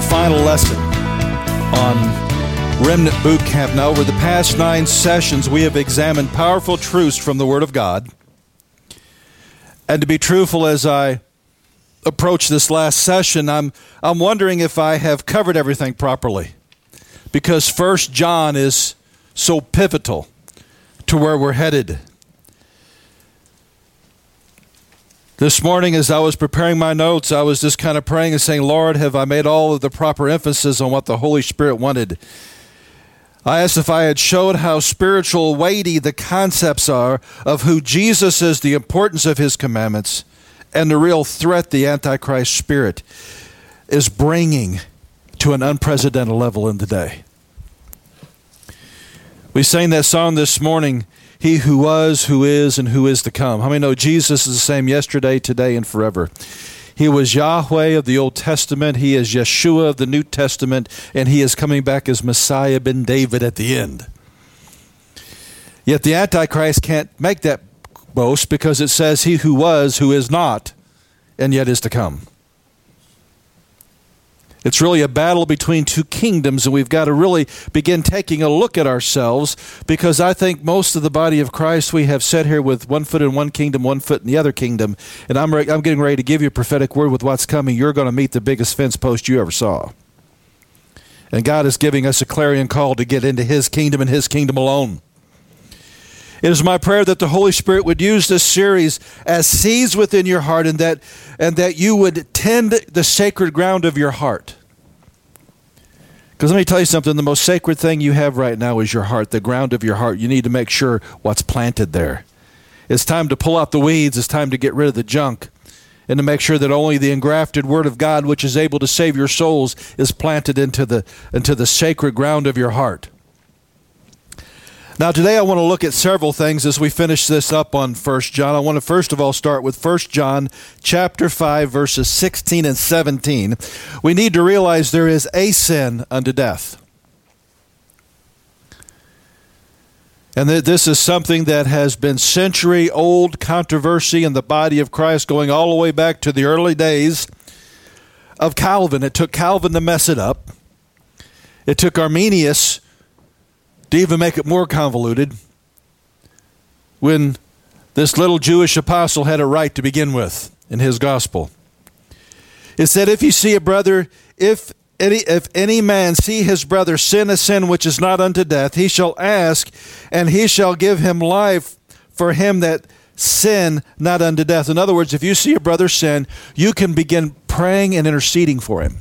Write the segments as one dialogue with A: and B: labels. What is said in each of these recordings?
A: final lesson on Remnant Boot Camp. Now, over the past 9 sessions, we have examined powerful truths from the Word of God. And to be truthful, as I approach this last session, I'm wondering if I have covered everything properly, because 1 John is so pivotal to where we're headed. This morning, as I was preparing my notes, I was just kind of praying and saying, Lord, have I made all of the proper emphasis on what the Holy Spirit wanted? I asked if I had showed how spiritual weighty the concepts are of who Jesus is, the importance of his commandments, and the real threat the Antichrist spirit is bringing to an unprecedented level in the day. We sang that song this morning, He who was, who is, and who is to come. How many know Jesus is the same yesterday, today, and forever? He was Yahweh of the Old Testament. He is Yeshua of the New Testament. And he is coming back as Messiah ben David at the end. Yet the Antichrist can't make that boast, because it says he who was, who is not, and yet is to come. It's really a battle between two kingdoms, and we've got to really begin taking a look at ourselves, because I think most of the body of Christ, we have sat here with one foot in one kingdom, one foot in the other kingdom, and I'm getting ready to give you a prophetic word with what's coming. You're going to meet the biggest fence post you ever saw. And God is giving us a clarion call to get into his kingdom and his kingdom alone. It is my prayer that the Holy Spirit would use this series as seeds within your heart, and that you would tend the sacred ground of your heart. Because let me tell you something, the most sacred thing you have right now is your heart, the ground of your heart. You need to make sure what's planted there. It's time to pull out the weeds. It's time to get rid of the junk, and to make sure that only the engrafted Word of God, which is able to save your souls, is planted into the sacred ground of your heart. Now, today I want to look at several things as we finish this up on 1 John. I want to first of all start with 1 John chapter 5, verses 16 and 17. We need to realize there is a sin unto death. And this is something that has been century-old controversy in the body of Christ, going all the way back to the early days of Calvin. It took Calvin to mess it up. It took Arminius to even make it more convoluted, when this little Jewish apostle had it right to begin with in his gospel. It said, if you see a brother, if any man see his brother sin a sin which is not unto death, he shall ask, and he shall give him life for him that sin not unto death. In other words, if you see a brother sin, you can begin praying and interceding for him,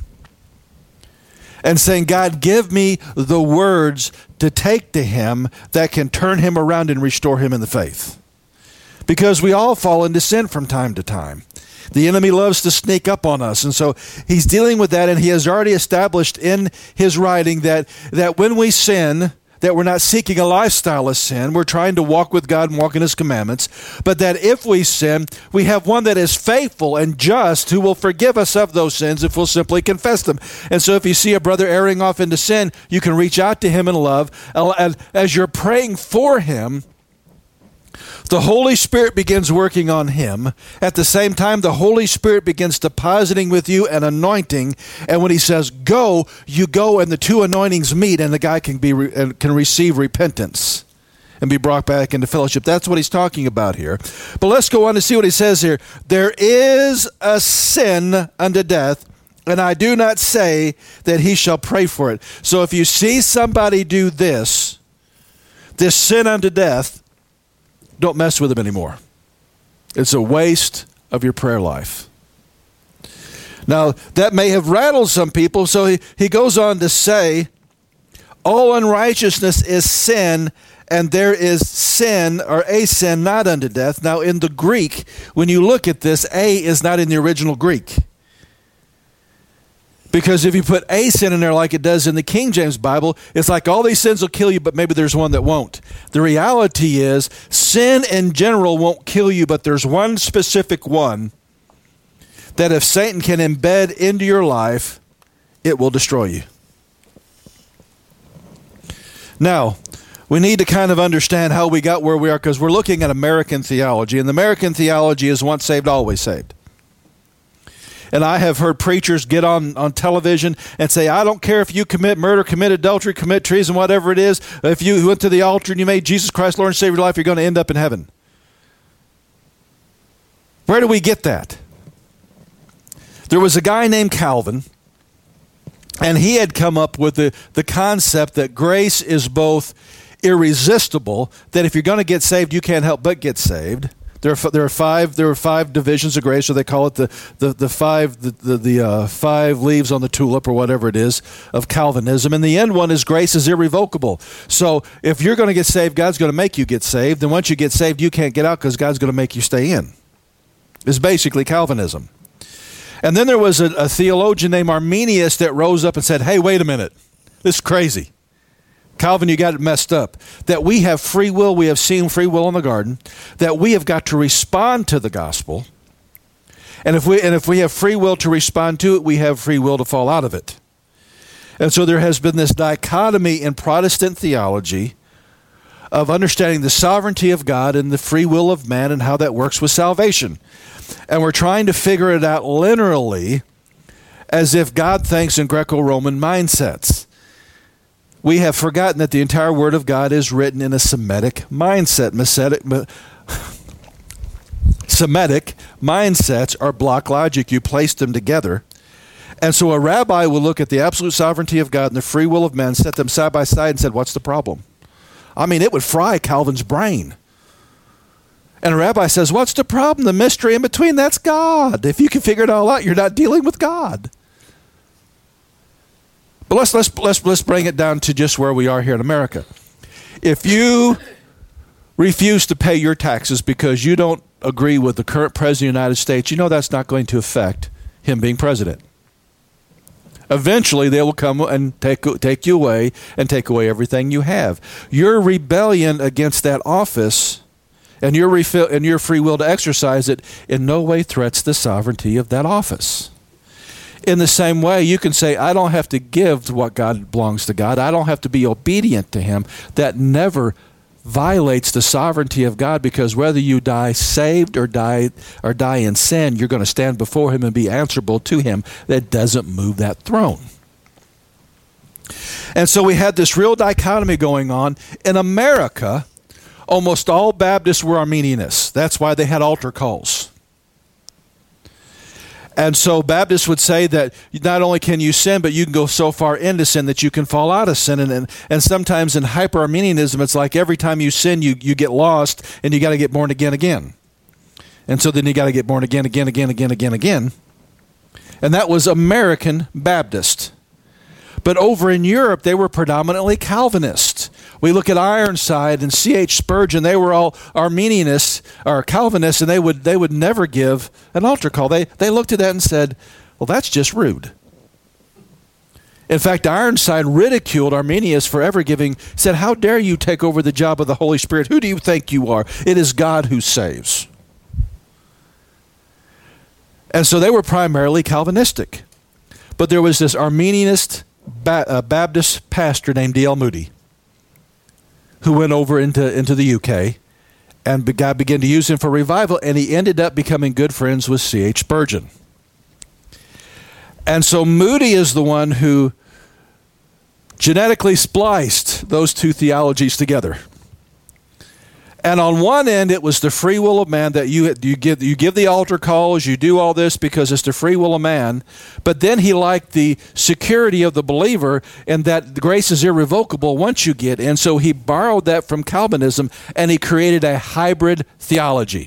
A: and saying, God, give me the words to take to him that can turn him around and restore him in the faith. Because we all fall into sin from time to time. The enemy loves to sneak up on us. And so he's dealing with that, and he has already established in his writing that when we sin, that we're not seeking a lifestyle of sin. We're trying to walk with God and walk in his commandments. But that if we sin, we have one that is faithful and just, who will forgive us of those sins if we'll simply confess them. And so if you see a brother erring off into sin, you can reach out to him in love. And as you're praying for him, the Holy Spirit begins working on him. At the same time, the Holy Spirit begins depositing with you an anointing. And when he says, go, you go, and the two anointings meet, and the guy can receive repentance and be brought back into fellowship. That's what he's talking about here. But let's go on to see what he says here. There is a sin unto death, and I do not say that he shall pray for it. So if you see somebody do this sin unto death, don't mess with him anymore. It's a waste of your prayer life. Now, that may have rattled some people, so he goes on to say, all unrighteousness is sin, and there is sin, or a sin, not unto death. Now, in the Greek, when you look at this, a is not in the original Greek. Because if you put a sin in there like it does in the King James Bible, it's like all these sins will kill you, but maybe there's one that won't. The reality is, sin in general won't kill you, but there's one specific one that if Satan can embed into your life, it will destroy you. Now, we need to kind of understand how we got where we are, because we're looking at American theology, and the American theology is once saved, always saved. And I have heard preachers get on television and say, I don't care if you commit murder, commit adultery, commit treason, whatever it is. If you went to the altar and you made Jesus Christ Lord and Savior of your life, you're going to end up in heaven. Where do we get that? There was a guy named Calvin, and he had come up with the concept that grace is both irresistible, that if you're going to get saved, you can't help but get saved. There are five divisions of grace, or they call it the five leaves on the tulip, or whatever it is, of Calvinism. And the end one is grace is irrevocable. So if you're going to get saved, God's going to make you get saved. And once you get saved, you can't get out because God's going to make you stay in. It's basically Calvinism. And then there was a theologian named Arminius that rose up and said, hey, wait a minute. This is crazy. Calvin, you got it messed up. That we have free will, we have seen free will in the garden, that we have got to respond to the gospel. And if we have free will to respond to it, we have free will to fall out of it. And so there has been this dichotomy in Protestant theology of understanding the sovereignty of God and the free will of man and how that works with salvation. And we're trying to figure it out linearly as if God thinks in Greco-Roman mindsets. We have forgotten that the entire Word of God is written in a Semitic mindset. Semitic mindsets are block logic. You place them together. And so a rabbi will look at the absolute sovereignty of God and the free will of man, set them side by side and said, what's the problem? I mean, it would fry Calvin's brain. And a rabbi says, what's the problem? The mystery in between, that's God. If you can figure it all out, you're not dealing with God. But let's bring it down to just where we are here in America. If you refuse to pay your taxes because you don't agree with the current president of the United States, you know that's not going to affect him being president. Eventually, they will come and take you away and take away everything you have. Your rebellion against that office and your free will to exercise it in no way threats the sovereignty of that office. In the same way, you can say, I don't have to give what God belongs to God. I don't have to be obedient to Him. That never violates the sovereignty of God, because whether you die saved or die in sin, you're going to stand before Him and be answerable to Him. That doesn't move that throne. And so we had this real dichotomy going on. In America, almost all Baptists were Arminianists. That's why they had altar calls. And so Baptists would say that not only can you sin, but you can go so far into sin that you can fall out of sin. And sometimes in hyper-Arminianism, it's like every time you sin, you get lost, and you got to get born again. And so then you got to get born again. And that was American Baptist. But over in Europe, they were predominantly Calvinists. We look at Ironside and C.H. Spurgeon. They were all Arminianists or Calvinists, and they would never give an altar call. They looked at that and said, well, that's just rude. In fact, Ironside ridiculed Arminius for ever giving, said, how dare you take over the job of the Holy Spirit? Who do you think you are? It is God who saves. And so they were primarily Calvinistic. But there was this Arminianist Baptist pastor named D.L. Moody, who went over into the UK, and God began to use him for revival, and he ended up becoming good friends with C.H. Spurgeon. And so Moody is the one who genetically spliced those two theologies together. And on one end, it was the free will of man, that you give the altar calls, you do all this because it's the free will of man. But then he liked the security of the believer, and that grace is irrevocable once you get in. So he borrowed that from Calvinism, and he created a hybrid theology.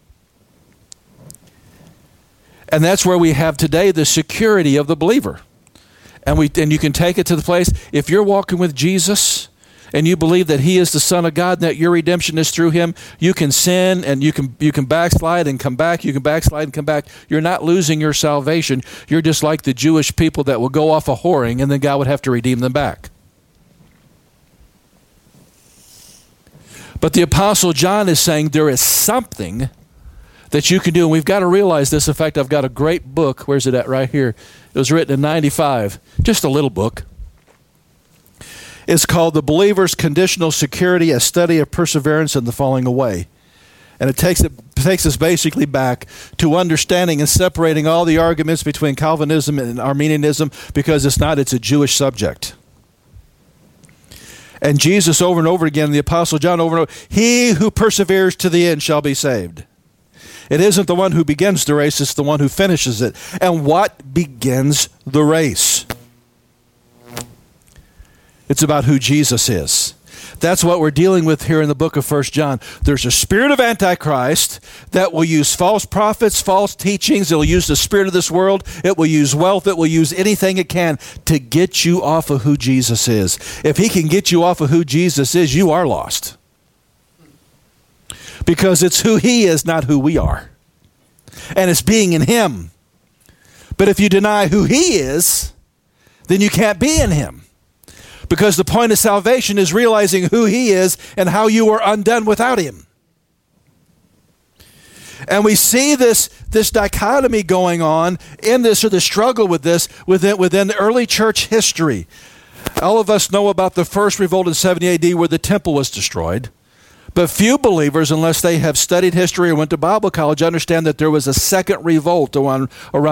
A: And that's where we have today the security of the believer. And you can take it to the place, if you're walking with Jesus and you believe that He is the Son of God and that your redemption is through Him, you can sin and you can backslide and come back. You can backslide and come back. You're not losing your salvation. You're just like the Jewish people that will go off a whoring, and then God would have to redeem them back. But the Apostle John is saying there is something that you can do, and we've got to realize this. In fact, I've got a great book. Where's it at? Right here. It was written in 95. Just a little book. It's called The Believer's Conditional Security, a Study of Perseverance and the Falling Away. And it takes it takes us basically back to understanding and separating all the arguments between Calvinism and Arminianism, because it's a Jewish subject. And Jesus over and over again, the Apostle John over and over, he who perseveres to the end shall be saved. It isn't the one who begins the race, it's the one who finishes it. And what begins the race? It's about who Jesus is. That's what we're dealing with here in the book of 1 John. There's a spirit of Antichrist that will use false prophets, false teachings. It will use the spirit of this world. It will use wealth. It will use anything it can to get you off of who Jesus is. If he can get you off of who Jesus is, you are lost. Because it's who he is, not who we are. And it's being in him. But if you deny who he is, then you can't be in him. Because the point of salvation is realizing who he is and how you are undone without him. And we see this dichotomy going on in this, or the struggle with this within early church history. All of us know about the first revolt in 70 AD where the temple was destroyed. But few believers, unless they have studied history or went to Bible college, understand that there was a second revolt around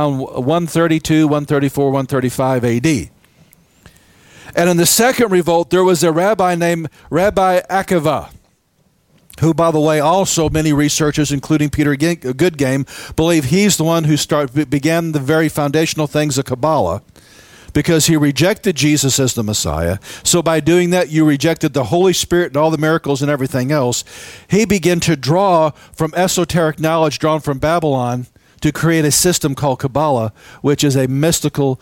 A: 132, 134, 135 AD. And in the second revolt, there was a rabbi named Rabbi Akiva, who, by the way, also many researchers, including Peter Goodgame, believe he's the one who began the very foundational things of Kabbalah, because he rejected Jesus as the Messiah. So by doing that, you rejected the Holy Spirit and all the miracles and everything else. He began to draw from esoteric knowledge drawn from Babylon to create a system called Kabbalah, which is a mystical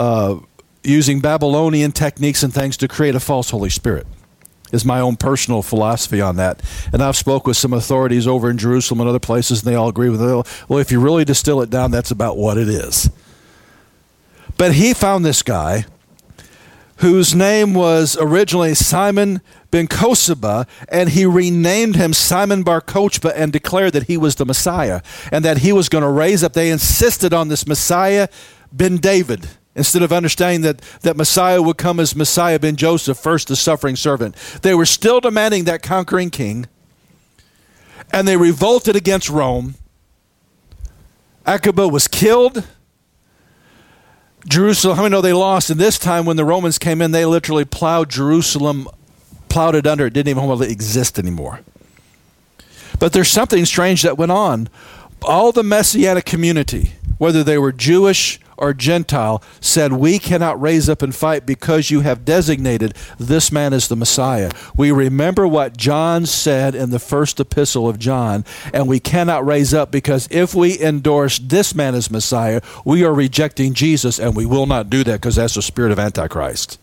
A: using Babylonian techniques and things to create a false Holy Spirit, is my own personal philosophy on that. And I've spoke with some authorities over in Jerusalem and other places, and they all agree with it. Well, if you really distill it down, that's about what it is. But he found this guy whose name was originally Simon ben Kosaba, and he renamed him Simon bar Kochba and declared that he was the Messiah and that he was going to raise up. They insisted on this Messiah ben David, instead of understanding that Messiah would come as Messiah ben Joseph, first the suffering servant. They were still demanding that conquering king, and they revolted against Rome. Akiba was killed. Jerusalem, how many know they lost? And this time when the Romans came in, they literally plowed Jerusalem, plowed it under. It didn't even really exist anymore. But there's something strange that went on. All the Messianic community, whether they were Jewish or Gentile, said, we cannot raise up and fight because you have designated this man as the Messiah. We remember what John said in the first epistle of John, and we cannot raise up because if we endorse this man as Messiah, we are rejecting Jesus, and we will not do that because that's the spirit of Antichrist.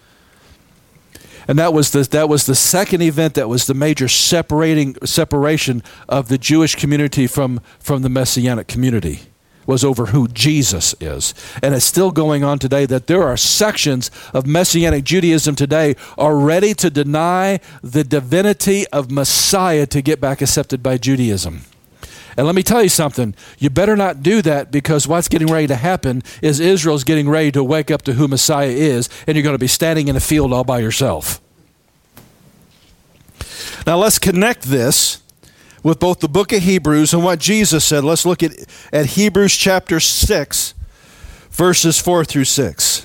A: And that was the second event that was the major separation of the Jewish community from the Messianic community, was over who Jesus is. And it's still going on today, that there are sections of Messianic Judaism today are ready to deny the divinity of Messiah to get back accepted by Judaism. And let me tell you something, you better not do that, because what's getting ready to happen is Israel's getting ready to wake up to who Messiah is, and you're going to be standing in a field all by yourself. Now let's connect this with both the book of Hebrews and what Jesus said. Let's look at Hebrews chapter 6, verses 4 through 6.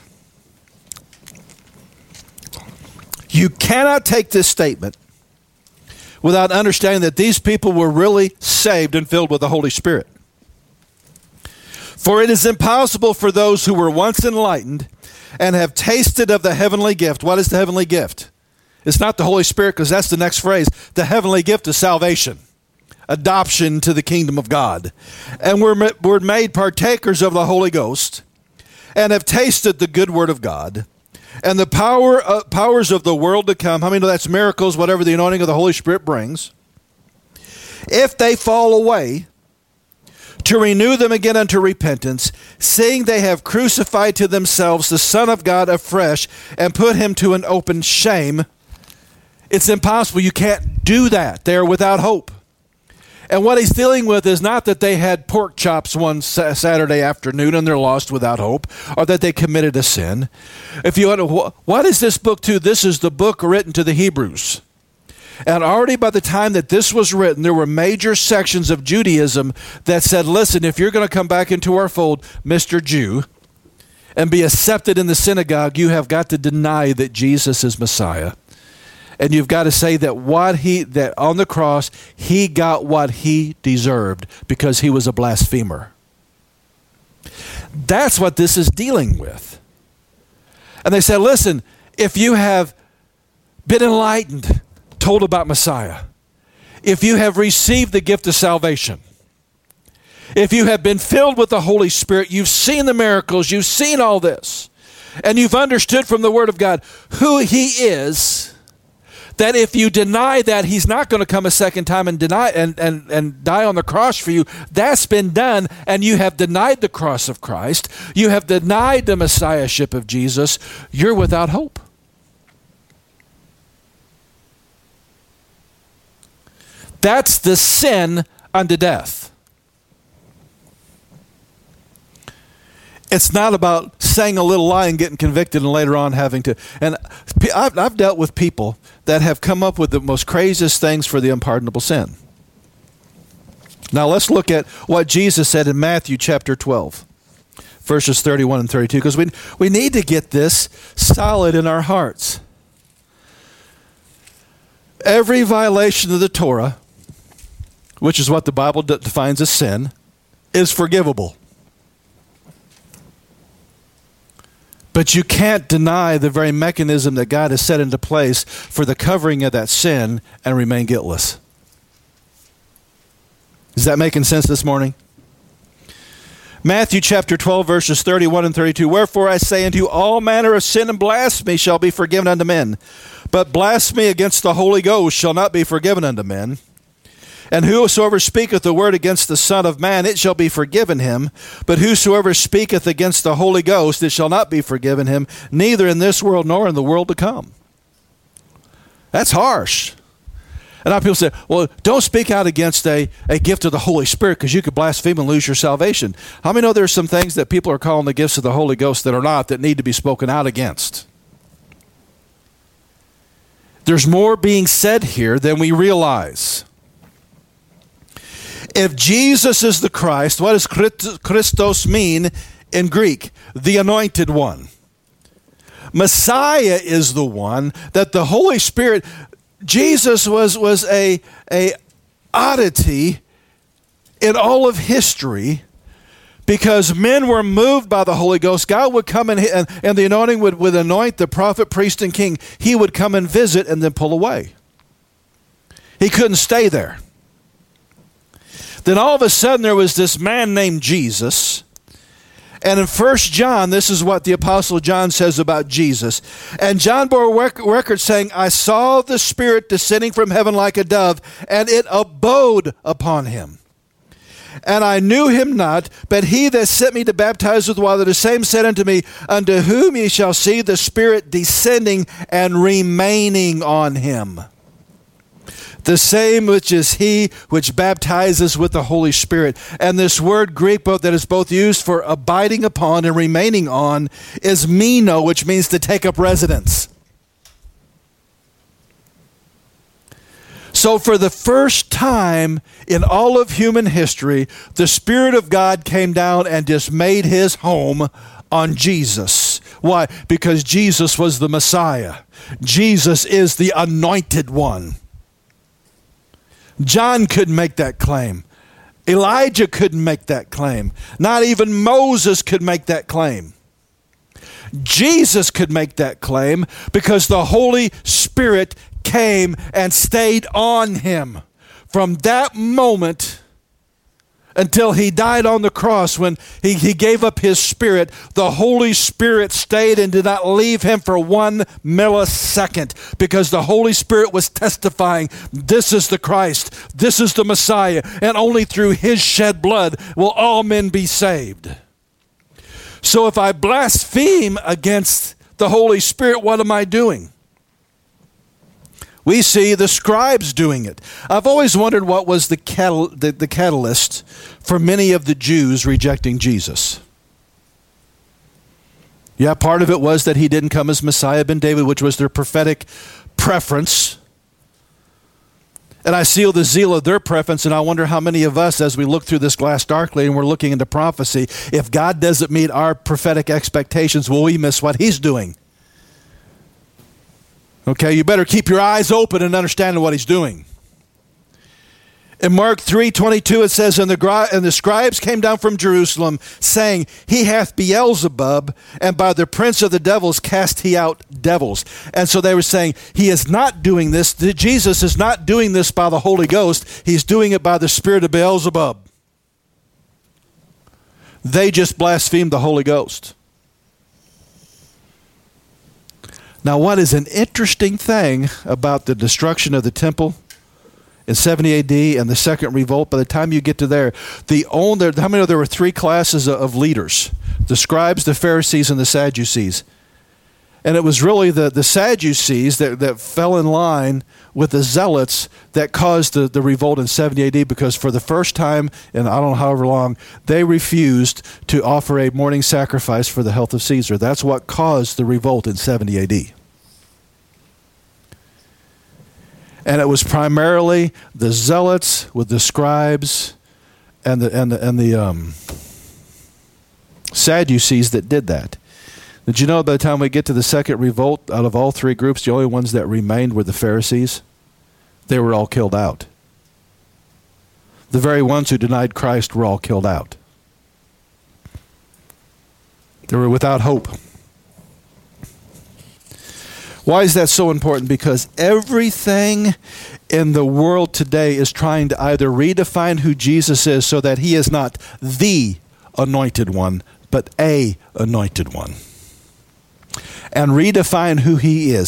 A: You cannot take this statement without understanding that these people were really saved and filled with the Holy Spirit. For it is impossible for those who were once enlightened and have tasted of the heavenly gift. What is the heavenly gift? It's not the Holy Spirit, because that's the next phrase. The heavenly gift is salvation, adoption to the kingdom of God. And we're made partakers of the Holy Ghost and have tasted the good word of God and the powers of the world to come. How many know that's miracles, whatever the anointing of the Holy Spirit brings? If they fall away, to renew them again unto repentance, seeing they have crucified to themselves the Son of God afresh and put him to an open shame. It's impossible. You can't do that. They're without hope. And what he's dealing with is not that they had pork chops one Saturday afternoon and they're lost without hope, or that they committed a sin. If you wonder, what is this book to? This is the book written to the Hebrews. And already by the time that this was written, there were major sections of Judaism that said, listen, if you're going to come back into our fold, Mr. Jew, and be accepted in the synagogue, you have got to deny that Jesus is Messiah. And you've got to say that that on the cross, he got what he deserved because he was a blasphemer. That's what this is dealing with. And they said, listen, if you have been enlightened, told about Messiah, if you have received the gift of salvation, if you have been filled with the Holy Spirit, you've seen the miracles, you've seen all this, and you've understood from the Word of God who he is, that if you deny that he's not going to come a second time and deny and die on the cross for you, that's been done, and you have denied the cross of Christ, you have denied the Messiahship of Jesus, you're without hope. That's the sin unto death. It's not about saying a little lie and getting convicted and later on having to. And I've dealt with people that have come up with the most craziest things for the unpardonable sin. Now let's look at what Jesus said in Matthew chapter 12, verses 31 and 32, because we need to get this solid in our hearts. Every violation of the Torah, which is what the Bible defines as sin, is forgivable. But you can't deny the very mechanism that God has set into place for the covering of that sin and remain guiltless. Is that making sense this morning? Matthew chapter 12, verses 31 and 32. Wherefore I say unto you, all manner of sin and blasphemy shall be forgiven unto men, but blasphemy against the Holy Ghost shall not be forgiven unto men. And whosoever speaketh the word against the Son of Man, it shall be forgiven him. But whosoever speaketh against the Holy Ghost, it shall not be forgiven him, neither in this world nor in the world to come. That's harsh. And now people say, well, don't speak out against a gift of the Holy Spirit because you could blaspheme and lose your salvation. How many know there's some things that people are calling the gifts of the Holy Ghost that are not, that need to be spoken out against? There's more being said here than we realize. If Jesus is the Christ, what does Christos mean in Greek? The anointed one. Messiah is the one that the Holy Spirit, Jesus was a oddity in all of history because men were moved by the Holy Ghost. God would come and the anointing would anoint the prophet, priest, and king. He would come and visit and then pull away. He couldn't stay there. Then all of a sudden there was this man named Jesus. And in 1 John, this is what the Apostle John says about Jesus. And John bore record saying, I saw the Spirit descending from heaven like a dove, and it abode upon him. And I knew him not, but he that sent me to baptize with water, the same said unto me, unto whom ye shall see the Spirit descending and remaining on him. The same which is he which baptizes with the Holy Spirit. And this word Greek that is both used for abiding upon and remaining on is meno, which means to take up residence. So for the first time in all of human history, the Spirit of God came down and just made his home on Jesus. Why? Because Jesus was the Messiah. Jesus is the anointed one. John couldn't make that claim. Elijah couldn't make that claim. Not even Moses could make that claim. Jesus could make that claim because the Holy Spirit came and stayed on him from that moment until he died on the cross. When he gave up his spirit, the Holy Spirit stayed and did not leave him for 1 millisecond because the Holy Spirit was testifying, this is the Christ, this is the Messiah, and only through his shed blood will all men be saved. So if I blaspheme against the Holy Spirit, what am I doing? We see the scribes doing it. I've always wondered what was the catalyst for many of the Jews rejecting Jesus. Yeah, part of it was that he didn't come as Messiah ben David, which was their prophetic preference. And I seal the zeal of their preference, and I wonder how many of us, as we look through this glass darkly and we're looking into prophecy, if God doesn't meet our prophetic expectations, will we miss what he's doing? Okay, you better keep your eyes open and understand what he's doing. In Mark 3:22 it says, and the scribes came down from Jerusalem, saying, he hath Beelzebub, and by the prince of the devils cast he out devils. And so they were saying, he is not doing this. Jesus is not doing this by the Holy Ghost. He's doing it by the spirit of Beelzebub. They just blasphemed the Holy Ghost. Now, what is an interesting thing about the destruction of the temple in 70 AD and the second revolt, by the time you get to there, how many know there were three classes of leaders? The scribes, the Pharisees, and the Sadducees. And it was really the Sadducees that fell in line with the Zealots that caused the revolt in 70 AD, because for the first time in I don't know however long, they refused to offer a morning sacrifice for the health of Caesar. That's what caused the revolt in 70 AD. And it was primarily the Zealots with the scribes and the Sadducees that did that. Did you know by the time we get to the second revolt, out of all three groups, the only ones that remained were the Pharisees? They were all killed out. The very ones who denied Christ were all killed out. They were without hope. Why is that so important? Because everything in the world today is trying to either redefine who Jesus is so that he is not the anointed one, but a anointed one. And redefine who he is.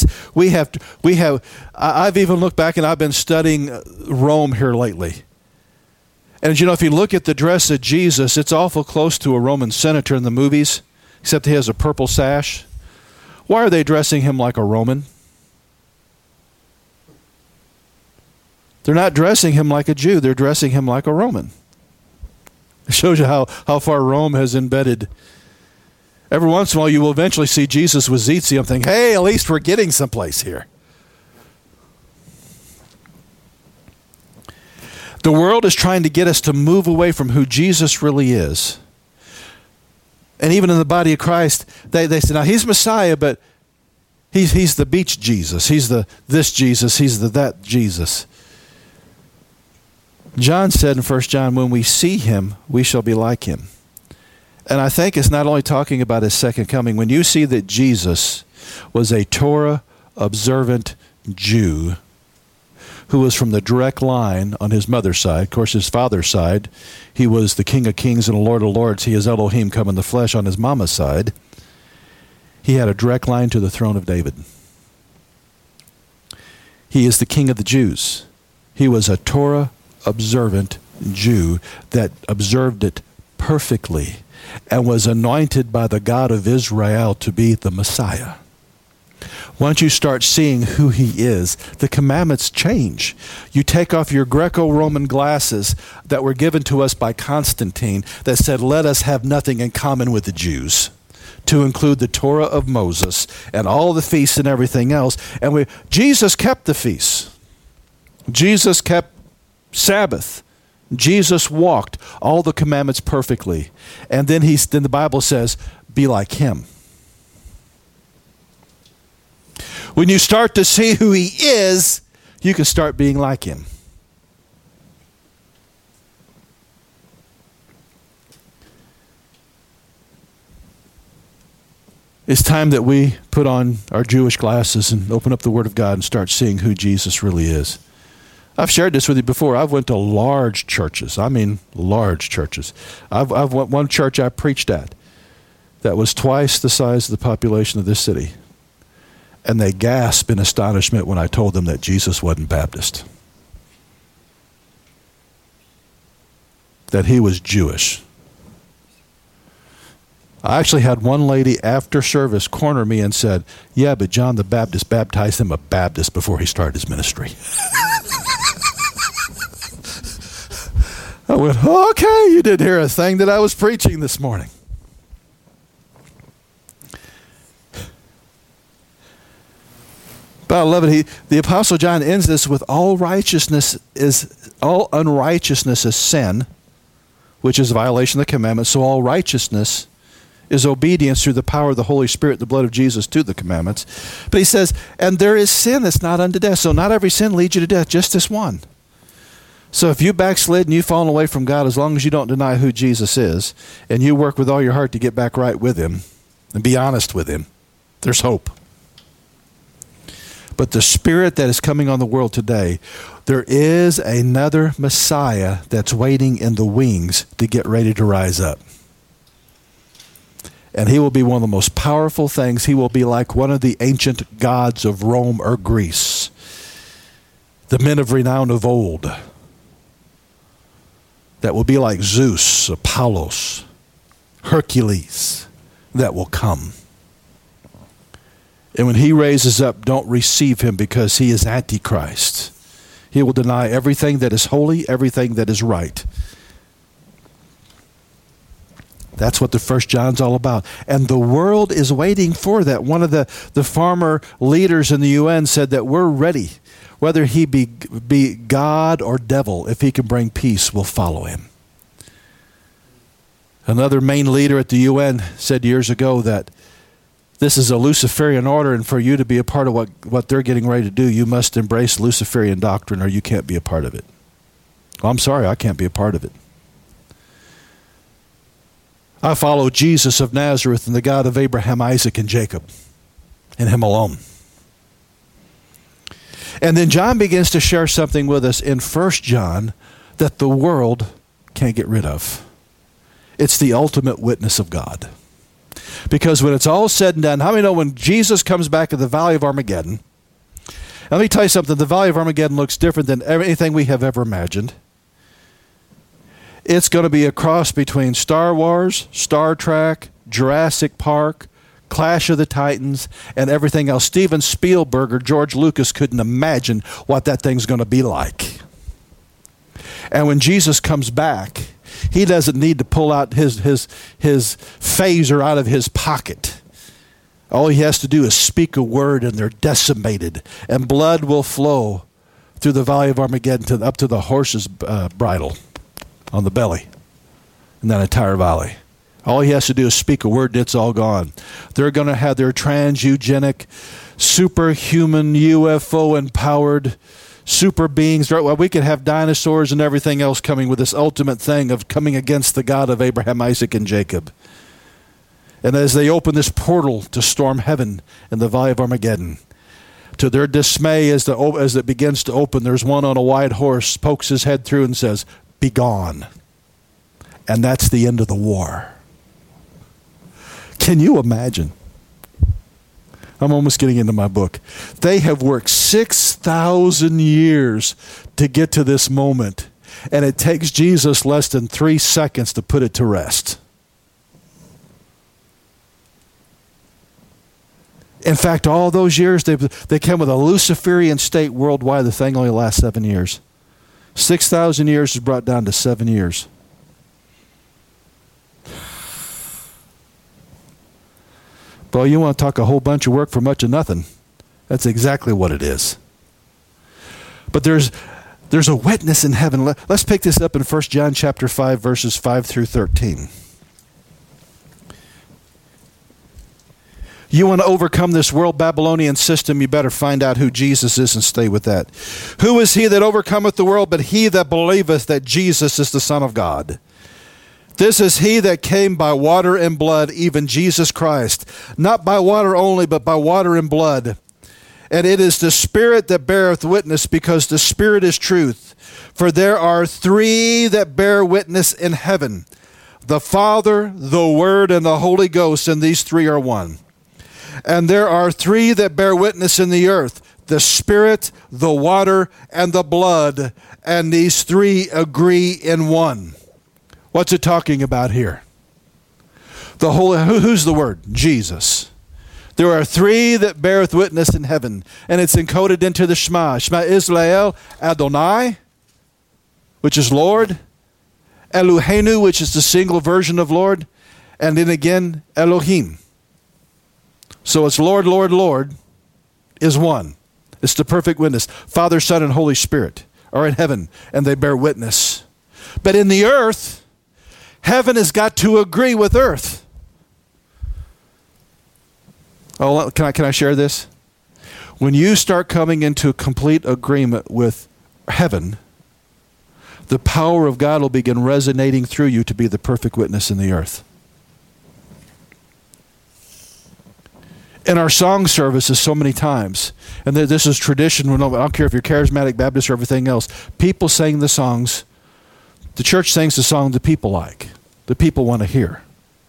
A: I've even looked back and I've been studying Rome here lately. And you know, if you look at the dress of Jesus, it's awful close to a Roman senator in the movies, except he has a purple sash. Why are they dressing him like a Roman? They're not dressing him like a Jew. They're dressing him like a Roman. It shows you how far Rome has embedded. Every once in a while, you will eventually see Jesus with tzitzit and think, hey, at least we're getting someplace here. The world is trying to get us to move away from who Jesus really is. And even in the body of Christ, they say, now he's Messiah, but he's the beach Jesus. He's the this Jesus. He's the that Jesus. John said in 1 John, when we see him, we shall be like him. And I think it's not only talking about his second coming. When you see that Jesus was a Torah-observant Jew who was from the direct line on his mother's side. Of course, his father's side, he was the King of Kings and the Lord of Lords. He is Elohim come in the flesh. On his mama's side, he had a direct line to the throne of David. He is the King of the Jews. He was a Torah-observant Jew that observed it perfectly and was anointed by the God of Israel to be the Messiah. Once you start seeing who he is, the commandments change. You take off your Greco-Roman glasses that were given to us by Constantine that said, let us have nothing in common with the Jews, to include the Torah of Moses and all the feasts and everything else. And Jesus kept the feasts. Jesus kept Sabbath. Jesus walked all the commandments perfectly. And then the Bible says, be like him. When you start to see who he is, you can start being like him. It's time that we put on our Jewish glasses and open up the Word of God and start seeing who Jesus really is. I've shared this with you before. I've went to large churches. I mean, large churches. I've went one church I preached at that was twice the size of the population of this city. And they gasped in astonishment when I told them that Jesus wasn't Baptist. That he was Jewish. I actually had one lady after service corner me and said, yeah, but John the Baptist baptized him a Baptist before he started his ministry. I went, okay, you didn't hear a thing that I was preaching this morning. But I love it. The Apostle John ends this with all unrighteousness is sin, which is a violation of the commandments. So all righteousness is obedience through the power of the Holy Spirit, the blood of Jesus, to the commandments. But he says, and there is sin that's not unto death. So not every sin leads you to death, just this one. So if you backslid and you've fallen away from God, as long as you don't deny who Jesus is, and you work with all your heart to get back right with him, and be honest with him, there's hope. But the spirit that is coming on the world today, there is another Messiah that's waiting in the wings to get ready to rise up. And he will be one of the most powerful things. He will be like one of the ancient gods of Rome or Greece, the men of renown of old. That will be like Zeus, Apollos, Hercules, that will come. And when he raises up, don't receive him, because he is Antichrist. He will deny everything that is holy, everything that is right. That's what the First John's all about. And the world is waiting for that. One of the farmer leaders in the UN said that we're ready. Whether he be God or devil, if he can bring peace, we'll follow him. Another main leader at the UN said years ago that this is a Luciferian order, and for you to be a part of what they're getting ready to do, you must embrace Luciferian doctrine, or you can't be a part of it. Well, I'm sorry, I can't be a part of it. I follow Jesus of Nazareth and the God of Abraham, Isaac, and Jacob, and him alone. And then John begins to share something with us in 1 John that the world can't get rid of. It's the ultimate witness of God. Because when it's all said and done, how many know when Jesus comes back at the Valley of Armageddon? Let me tell you something. The Valley of Armageddon looks different than anything we have ever imagined. It's going to be a cross between Star Wars, Star Trek, Jurassic Park, Clash of the Titans, and everything else. Steven Spielberg or George Lucas couldn't imagine what that thing's going to be like. And when Jesus comes back, he doesn't need to pull out his phaser out of his pocket. All he has to do is speak a word, and they're decimated, and blood will flow through the Valley of Armageddon up to the horse's bridle on the belly in that entire valley. All he has to do is speak a word, and it's all gone. They're going to have their trans-eugenic, superhuman, UFO-empowered super beings. Well, we could have dinosaurs and everything else coming with this ultimate thing of coming against the God of Abraham, Isaac, and Jacob. And as they open this portal to storm heaven in the Valley of Armageddon, to their dismay, as it begins to open, there's one on a white horse, pokes his head through and says, "Be gone." And that's the end of the war. Can you imagine? I'm almost getting into my book. They have worked 6,000 years to get to this moment, and it takes Jesus less than 3 seconds to put it to rest. In fact, all those years, they came with a Luciferian state worldwide. The thing only lasts 7 years. 6,000 years is brought down to 7 years. Well, you want to talk a whole bunch of work for much of nothing. That's exactly what it is. But there's a witness in heaven. Let's pick this up in 1 John chapter 5, verses 5 through 13. You want to overcome this world Babylonian system, you better find out who Jesus is and stay with that. Who is he that overcometh the world but he that believeth that Jesus is the Son of God? This is he that came by water and blood, even Jesus Christ. Not by water only, but by water and blood. And it is the Spirit that beareth witness, because the Spirit is truth. For there are three that bear witness in heaven, the Father, the Word, and the Holy Ghost, and these three are one. And there are three that bear witness in the earth, the Spirit, the water, and the blood, and these three agree in one. What's it talking about here? The Holy, who's the Word? Jesus. There are three that beareth witness in heaven, and it's encoded into the Shema. Shema Israel, Adonai, which is Lord, Eloheinu, which is the single version of Lord, and then again, Elohim. So it's Lord, Lord, Lord is one. It's the perfect witness. Father, Son, and Holy Spirit are in heaven, and they bear witness. But in the earth, heaven has got to agree with earth. Oh, can I share this? When you start coming into complete agreement with heaven, the power of God will begin resonating through you to be the perfect witness in the earth. In our song services so many times, and this is tradition, I don't care if you're charismatic, Baptist, or everything else, people sing the songs, the church sings the song the people like, the people want to hear.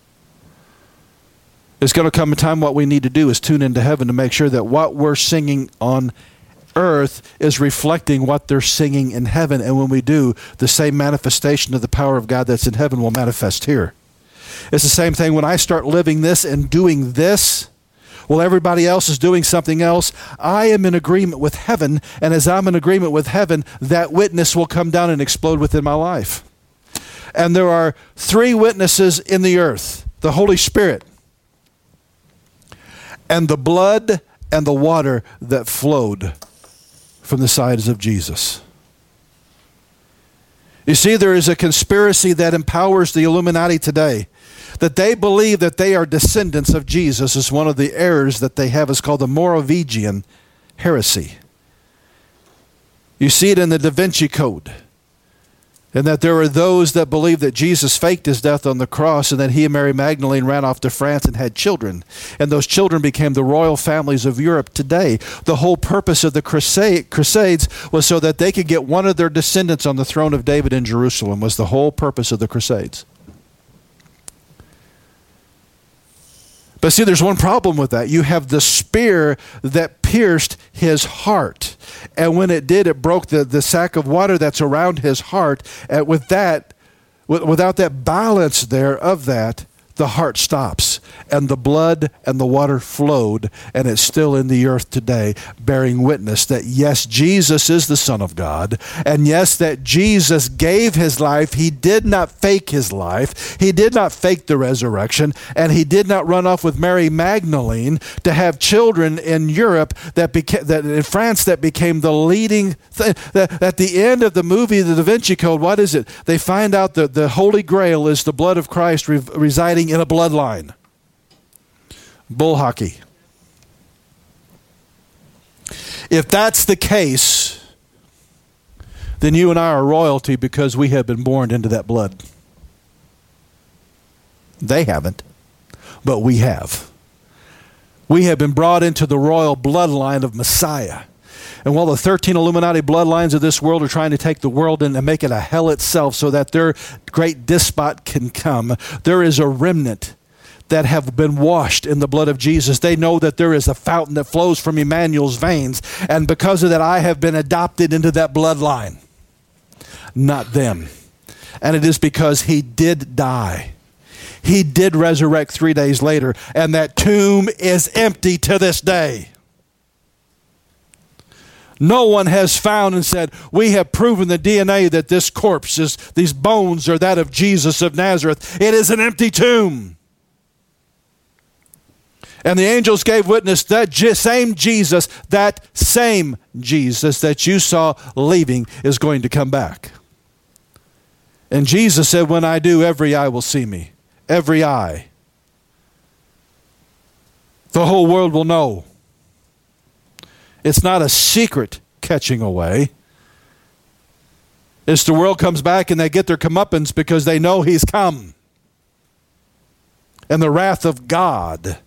A: It's going to come a time what we need to do is tune into heaven to make sure that what we're singing on earth is reflecting what they're singing in heaven. And when we do, the same manifestation of the power of God that's in heaven will manifest here. It's the same thing when I start living this and doing this. Well, everybody else is doing something else. I am in agreement with heaven, and as I'm in agreement with heaven, that witness will come down and explode within my life. And there are 3 witnesses in the earth: the Holy Spirit, and the blood and the water that flowed from the sides of Jesus. You see, there is a conspiracy that empowers the Illuminati today, that they believe that they are descendants of Jesus. Is one of the errors that they have. Is called the Moravian heresy. You see it in the Da Vinci Code. And that there are those that believe that Jesus faked his death on the cross, and that he and Mary Magdalene ran off to France and had children. And those children became the royal families of Europe today. The whole purpose of the Crusades was so that they could get one of their descendants on the throne of David in Jerusalem, was the whole purpose of the Crusades. But see, there's one problem with that. You have the spear that pierced his heart. And when it did, it broke the sack of water that's around his heart. And without that balance there of that, the heart stops. And the blood and the water flowed, and it's still in the earth today, bearing witness that yes, Jesus is the Son of God, and yes, that Jesus gave his life. He did not fake his life. He did not fake the resurrection, and he did not run off with Mary Magdalene to have children in Europe that in France that became the leading thing. At the end of the movie, The Da Vinci Code, what is it? They find out that the Holy Grail is the blood of Christ residing in a bloodline. Bull hockey. If that's the case, then you and I are royalty because we have been born into that blood. They haven't, but we have. We have been brought into the royal bloodline of Messiah. And while the 13 Illuminati bloodlines of this world are trying to take the world and make it a hell itself so that their great despot can come, there is a remnant that have been washed in the blood of Jesus. They know that there is a fountain that flows from Emmanuel's veins. And because of that, I have been adopted into that bloodline. Not them. And it is because he did die. He did resurrect 3 days later. And that tomb is empty to this day. No one has found and said, we have proven the DNA that this corpse is, these bones are that of Jesus of Nazareth. It is an empty tomb. And the angels gave witness that same Jesus that you saw leaving is going to come back. And Jesus said, when I do, every eye will see me. Every eye. The whole world will know. It's not a secret catching away. It's the world comes back and they get their comeuppance because they know he's come. And the wrath of God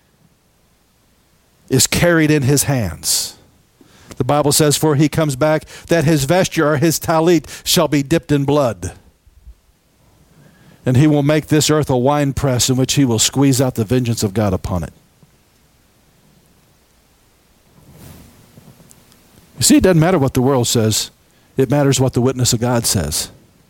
A: is carried in his hands. The Bible says, for he comes back, that his vesture or his talit shall be dipped in blood. And he will make this earth a winepress in which he will squeeze out the vengeance of God upon it. You see, it doesn't matter what the world says. It matters what the witness of God says.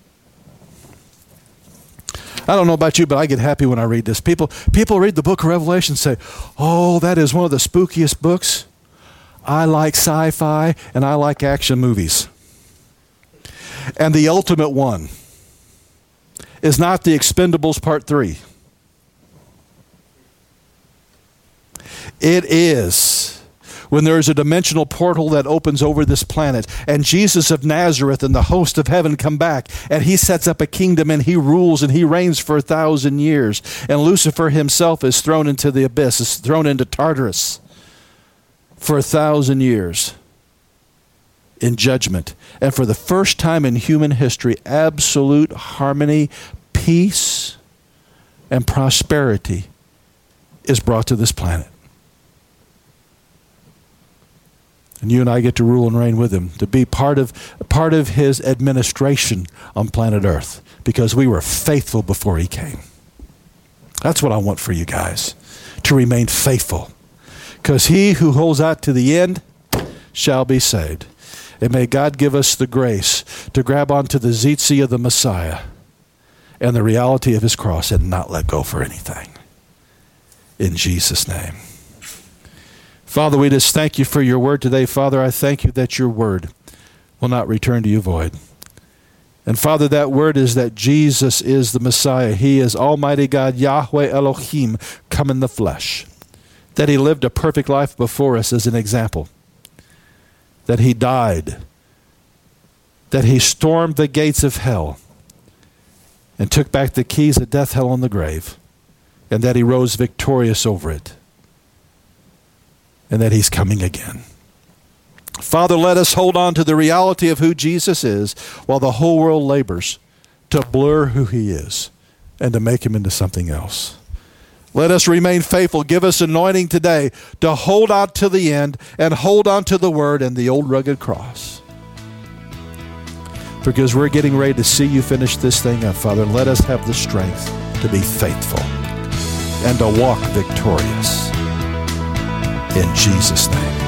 A: I don't know about you, but I get happy when I read this. People read the book of Revelation and say, oh, that is one of the spookiest books. I like sci-fi and I like action movies. And the ultimate one is not The Expendables Part 3. It is when there is a dimensional portal that opens over this planet, and Jesus of Nazareth and the host of heaven come back, and he sets up a kingdom, and he rules and he reigns for 1,000 years, and Lucifer himself is thrown into the abyss, is thrown into Tartarus for 1,000 years in judgment. And for the first time in human history, absolute harmony, peace, and prosperity is brought to this planet. And you and I get to rule and reign with him, to be part of his administration on planet Earth, because we were faithful before he came. That's what I want for you guys, to remain faithful, because he who holds out to the end shall be saved. And may God give us the grace to grab onto the tzitzit of the Messiah and the reality of his cross and not let go for anything. In Jesus' name. Father, we just thank you for your word today. Father, I thank you that your word will not return to you void. And Father, that word is that Jesus is the Messiah. He is Almighty God, Yahweh Elohim, come in the flesh. That he lived a perfect life before us as an example. That he died. That he stormed the gates of hell and took back the keys of death, hell, and the grave. And that he rose victorious over it. And that he's coming again. Father, let us hold on to the reality of who Jesus is while the whole world labors to blur who he is and to make him into something else. Let us remain faithful. Give us anointing today to hold out to the end and hold on to the word and the old rugged cross. Because we're getting ready to see you finish this thing up, Father. Let us have the strength to be faithful and to walk victorious. In Jesus' name.